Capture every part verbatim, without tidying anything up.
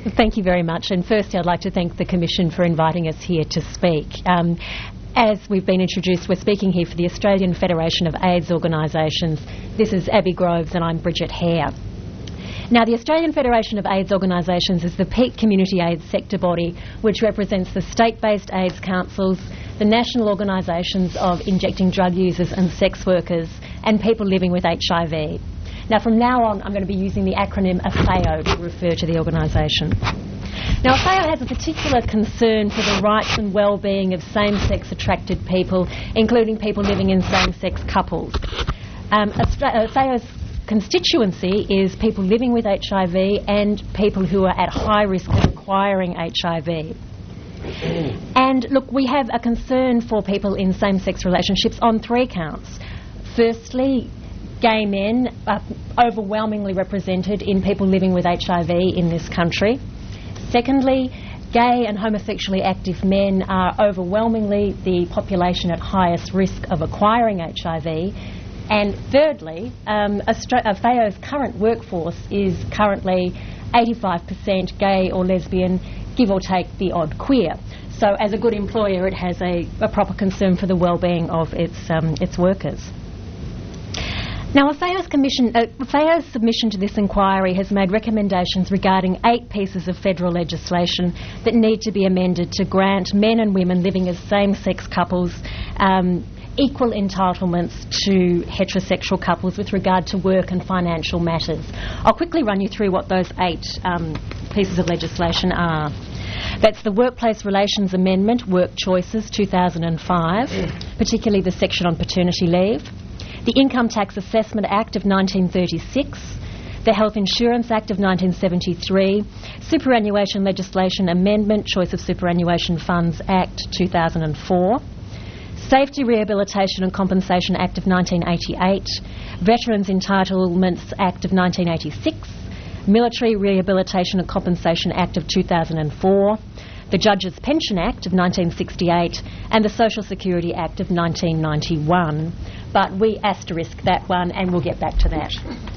Thank you very much. And firstly, I'd like to thank the Commission for inviting us here to speak. Um, as we've been introduced, we're speaking here for the Australian Federation of AIDS Organisations. This is Abby Groves and I'm Bridget Hare. Now, the Australian Federation of AIDS Organisations is the peak community AIDS sector body which represents the state-based AIDS councils, the national organisations of injecting drug users and sex workers, and people living with H I V. Now, from now on, I'm going to be using the acronym AFAO to refer to the organisation. Now, AFAO has a particular concern for the rights and well-being of same-sex attracted people, including people living in same-sex couples. Um, AFAO's constituency is people living with H I V and people who are at high risk of acquiring H I V. And look, we have a concern for people in same-sex relationships on three counts. Firstly, gay men are overwhelmingly represented in people living with H I V in this country. Secondly, gay and homosexually active men are overwhelmingly the population at highest risk of acquiring H I V. And thirdly, um, AFAO's current workforce is currently eighty-five percent gay or lesbian, give or take the odd queer. So as a good employer, it has a, a proper concern for the well-being of its, um, its workers. Now, AFAO's, commission, uh, AFAO's submission to this inquiry has made recommendations regarding eight pieces of federal legislation that need to be amended to grant men and women living as same-sex couples um, equal entitlements to heterosexual couples with regard to work and financial matters. I'll quickly run you through what those eight um, pieces of legislation are. That's the Workplace Relations Amendment, Work Choices, two thousand five, particularly the section on paternity leave. The Income Tax Assessment Act of nineteen thirty-six, the Health Insurance Act of nineteen seventy-three, Superannuation Legislation Amendment, Choice of Superannuation Funds Act two thousand four, Safety Rehabilitation and Compensation Act of nineteen eighty-eight, Veterans Entitlements Act of nineteen eighty-six, Military Rehabilitation and Compensation Act of two thousand four, the Judges Pension Act of nineteen sixty-eight, and the Social Security Act of nineteen ninety-one. But we asterisk that one and we'll get back to that.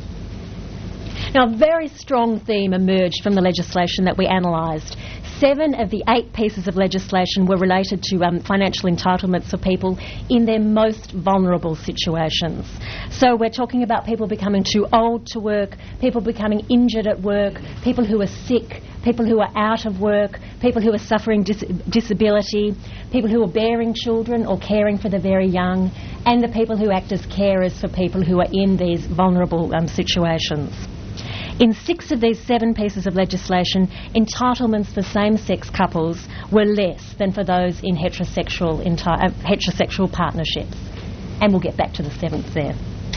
Now, a very strong theme emerged from the legislation that we analysed. Seven of the eight pieces of legislation were related to um, financial entitlements for people in their most vulnerable situations. So we're talking about people becoming too old to work, people becoming injured at work, people who are sick, people who are out of work, people who are suffering dis- disability, people who are bearing children or caring for the very young, and the people who act as carers for people who are in these vulnerable um, situations. In six of these seven pieces of legislation, entitlements for same-sex couples were less than for those in heterosexual, enti- uh, heterosexual partnerships. And we'll get back to the seventh there.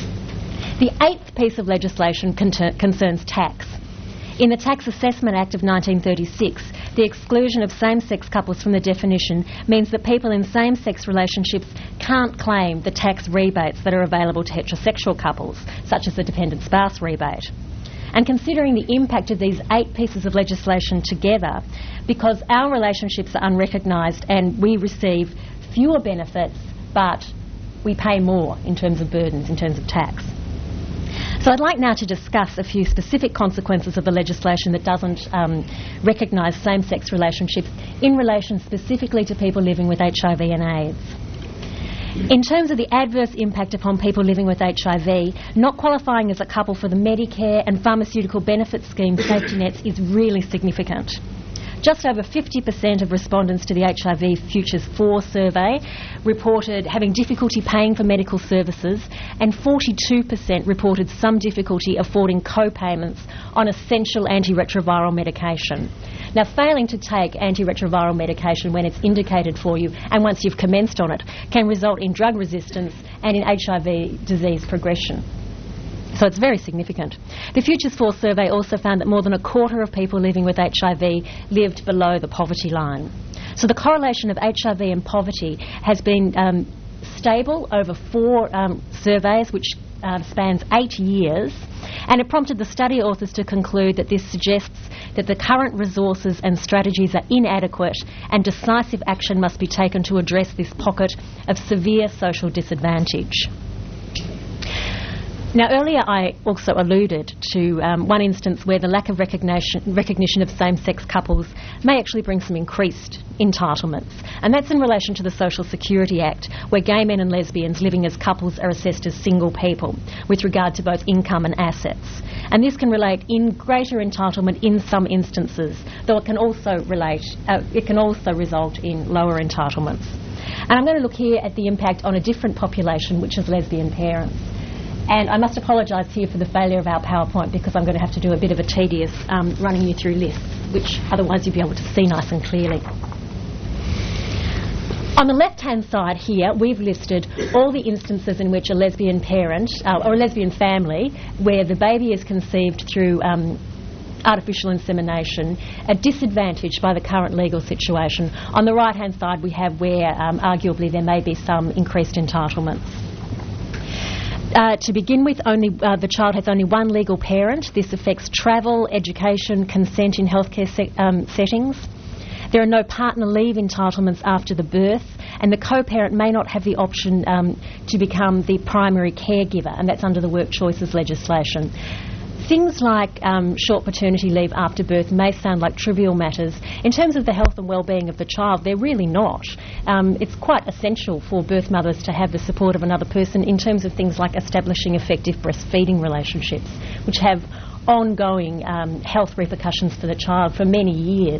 The eighth piece of legislation con- concerns tax. In the Tax Assessment Act of nineteen thirty-six, the exclusion of same-sex couples from the definition means that people in same-sex relationships can't claim the tax rebates that are available to heterosexual couples, such as the dependent spouse rebate. And considering the impact of these eight pieces of legislation together, because our relationships are unrecognised and we receive fewer benefits, but we pay more in terms of burdens, in terms of tax. So I'd like now to discuss a few specific consequences of the legislation that doesn't um, recognise same-sex relationships in relation specifically to people living with H I V and AIDS. In terms of the adverse impact upon people living with H I V, not qualifying as a couple for the Medicare and pharmaceutical benefit scheme safety nets is really significant. Just over fifty percent of respondents to the H I V Futures four survey reported having difficulty paying for medical services, and forty-two percent reported some difficulty affording co-payments on essential antiretroviral medication. Now, failing to take antiretroviral medication when it's indicated for you and once you've commenced on it can result in drug resistance and in H I V disease progression. So it's very significant. The Futures four survey also found that more than a quarter of people living with H I V lived below the poverty line. So the correlation of H I V and poverty has been um, stable over four um, surveys, which uh, spans eight years, and it prompted the study authors to conclude that this suggests that the current resources and strategies are inadequate and decisive action must be taken to address this pocket of severe social disadvantage. Now, earlier I also alluded to um, one instance where the lack of recognition, recognition of same-sex couples may actually bring some increased entitlements, and that's in relation to the Social Security Act, where gay men and lesbians living as couples are assessed as single people with regard to both income and assets. And this can relate in greater entitlement in some instances, though it can also relate, uh, it can also result in lower entitlements. And I'm going to look here at the impact on a different population, which is lesbian parents. And I must apologise here for the failure of our PowerPoint, because I'm going to have to do a bit of a tedious um, running you through lists, which otherwise you'll be able to see nice and clearly. On the left-hand side here, we've listed all the instances in which a lesbian parent, uh, or a lesbian family, where the baby is conceived through um, artificial insemination, are disadvantaged by the current legal situation. On the right-hand side, we have where um, arguably there may be some increased entitlements. Uh, to begin with, only uh, the child has only one legal parent. This affects travel, education, consent in healthcare se- um, settings. There are no partner leave entitlements after the birth, and the co-parent may not have the option um, to become the primary caregiver, and that's under the Work Choices legislation. Things like um, short paternity leave after birth may sound like trivial matters. In terms of the health and well-being of the child, they're really not. Um, it's quite essential for birth mothers to have the support of another person in terms of things like establishing effective breastfeeding relationships, which have ongoing um, health repercussions for the child for many years.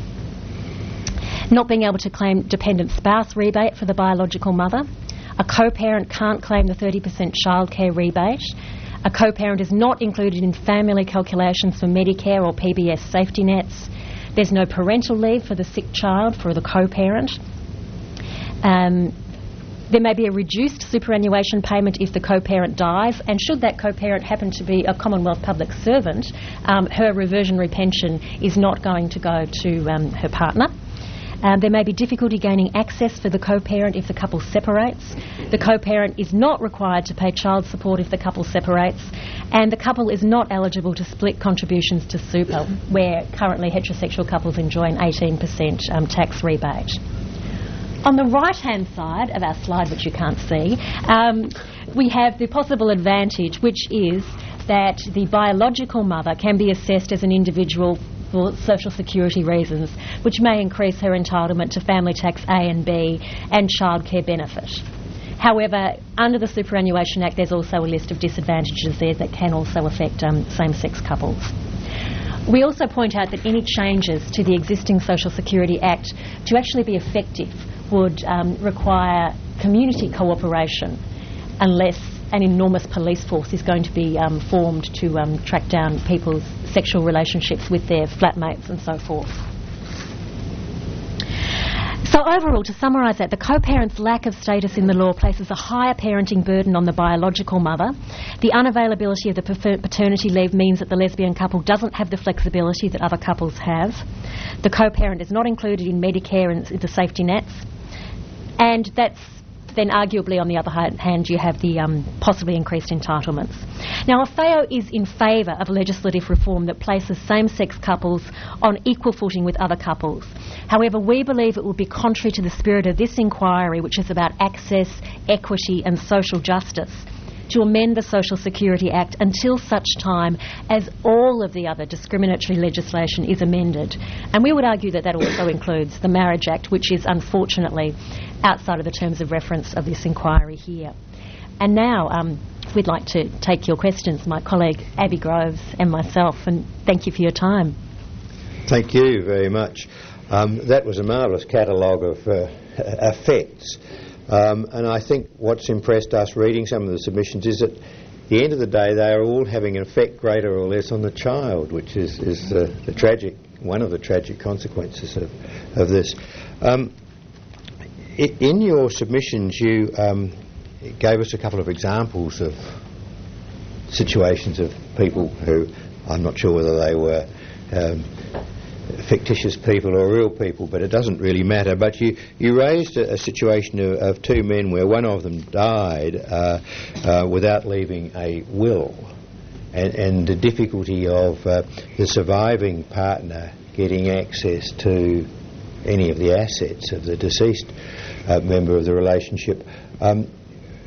Not being able to claim dependent spouse rebate for the biological mother. A co-parent can't claim the thirty percent childcare rebate. A co-parent is not included in family calculations for Medicare or P B S safety nets. There's no parental leave for the sick child for the co-parent. Um, there may be a reduced superannuation payment if the co-parent dies, and should that co-parent happen to be a Commonwealth public servant, um, her reversionary pension is not going to go to um, her partner. Um, there may be difficulty gaining access for the co-parent if the couple separates. The co-parent is not required to pay child support if the couple separates, and the couple is not eligible to split contributions to super, where currently heterosexual couples enjoy an eighteen percent um, tax rebate. On the right-hand side of our slide, which you can't see, um, we have the possible advantage, which is that the biological mother can be assessed as an individual for Social Security reasons, which may increase her entitlement to family tax A and B and childcare benefit. However, under the Superannuation Act, there's also a list of disadvantages there that can also affect um, same-sex couples. We also point out that any changes to the existing Social Security Act to actually be effective would um, require community cooperation, unless an enormous police force is going to be um, formed to um, track down people's sexual relationships with their flatmates and so forth. So overall, to summarise that, the co-parent's lack of status in the law places a higher parenting burden on the biological mother. The unavailability of the paternity leave means that the lesbian couple doesn't have the flexibility that other couples have. The co-parent is not included in Medicare and the safety nets. And that's then arguably, on the other hand, you have the um, possibly increased entitlements. Now, A F A O is in favour of legislative reform that places same-sex couples on equal footing with other couples. However, we believe it will be contrary to the spirit of this inquiry, which is about access, equity and social justice, to amend the Social Security Act until such time as all of the other discriminatory legislation is amended. And we would argue that that also includes the Marriage Act, which is unfortunately outside of the terms of reference of this inquiry here. And now um, we'd like to take your questions, my colleague Abby Groves and myself, and thank you for your time. Thank you very much. Um, that was a marvellous catalogue of uh, effects. Um, and I think what's impressed us reading some of the submissions is that at the end of the day they are all having an effect greater or less on the child, which is, is the, the tragic, one of the tragic consequences of, of this. Um, i- in your submissions you um, gave us a couple of examples of situations of people who, I'm not sure whether they were um, fictitious people or real people, but it doesn't really matter. But you, you raised a, a situation of, of two men where one of them died uh, uh, without leaving a will, and, and the difficulty of uh, the surviving partner getting access to any of the assets of the deceased uh, member of the relationship. Um,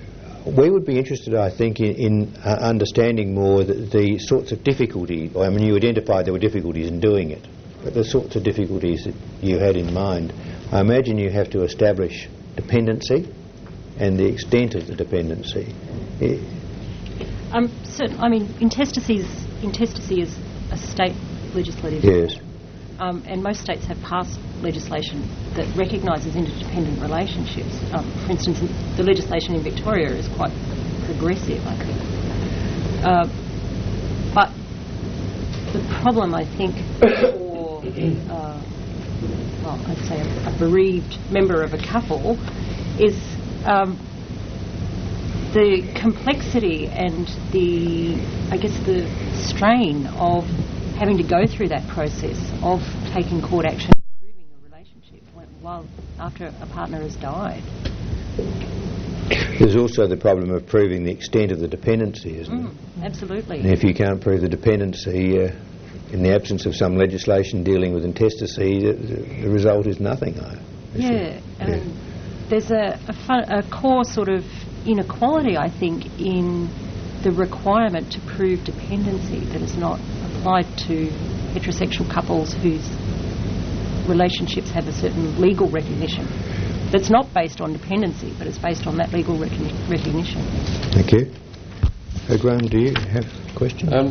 we would be interested, I think, in, in uh, understanding more the, the sorts of difficulties. I mean, you identified there were difficulties in doing it, but the sorts of difficulties that you had in mind. I imagine you have to establish dependency and the extent of the dependency. Yeah. Um, so, I mean, intestacy is, intestacy is a state legislative. Yes. Um, and most states have passed legislation that recognises interdependent relationships. Um, for instance, the legislation in Victoria is quite progressive, I think. Uh, but the problem, I think, for uh, well, I'd say a, a bereaved member of a couple is um, the complexity and the, I guess, the strain of having to go through that process of taking court action and proving a relationship while after a partner has died. There's also the problem of proving the extent of the dependency, isn't Mm, it? absolutely. And if you can't prove the dependency, uh, in the absence of some legislation dealing with intestacy, the, the result is nothing. I Yeah, um, yeah. There's a, a, fun, a core sort of inequality, I think, in the requirement to prove dependency that is not applied to heterosexual couples whose relationships have a certain legal recognition. That's not based on dependency, but it's based on that legal recogni- recognition. Thank you. Uh, Graham, do you have a question? Um,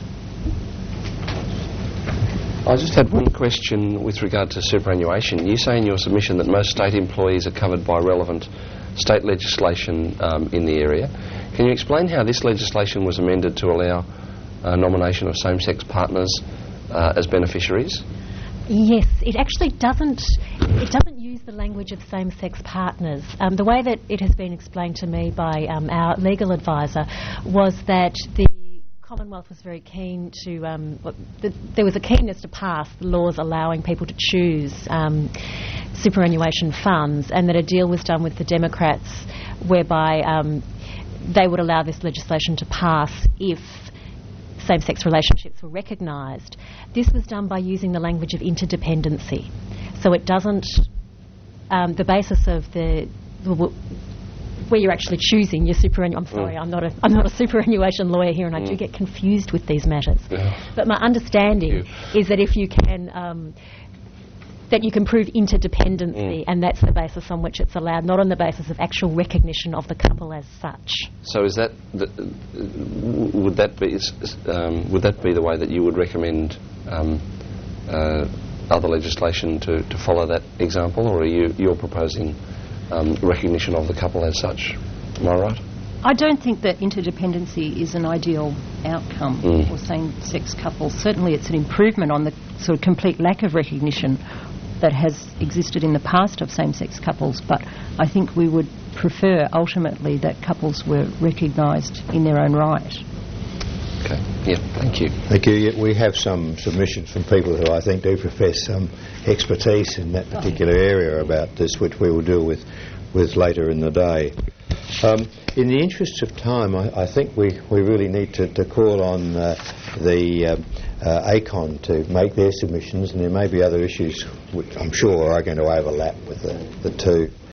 I just had one question with regard to superannuation. You say in your submission that most state employees are covered by relevant state legislation um, in the area. Can you explain how this legislation was amended to allow uh, nomination of same-sex partners uh, as beneficiaries? Yes, it actually doesn't. It doesn't use the language of same-sex partners. Um, the way that it has been explained to me by um, our legal advisor was that the Commonwealth was very keen to. Um, the, there was a keenness to pass the laws allowing people to choose um, superannuation funds, and that a deal was done with the Democrats whereby um, they would allow this legislation to pass if same-sex relationships were recognised. This was done by using the language of interdependency. So it doesn't, um, the basis of the, where you're actually choosing your superannuation, I'm sorry, mm. I'm not a I'm not a superannuation lawyer here, and mm. I do get confused with these matters. Yeah. But my understanding is that if you can, um, that you can prove interdependency, mm. and that's the basis on which it's allowed, not on the basis of actual recognition of the couple as such. So, is that the, would that be um, would that be the way that you would recommend um, uh, other legislation to, to follow that example, or are you you're proposing um, recognition of the couple as such? Am I right? I don't think that interdependency is an ideal outcome mm. for same-sex couples. Certainly, it's an improvement on the sort of complete lack of recognition that has existed in the past of same-sex couples, but I think we would prefer ultimately that couples were recognised in their own right. Okay, yeah, thank you. Thank you. Yeah, we have some submissions from people who I think do profess some expertise in that particular area about this, which we will deal with, with later in the day. Um, in the interests of time, I, I think we, we really need to, to call on uh, the um, uh, A C O N to make their submissions, and there may be other issues which I'm sure are going to overlap with the, the two.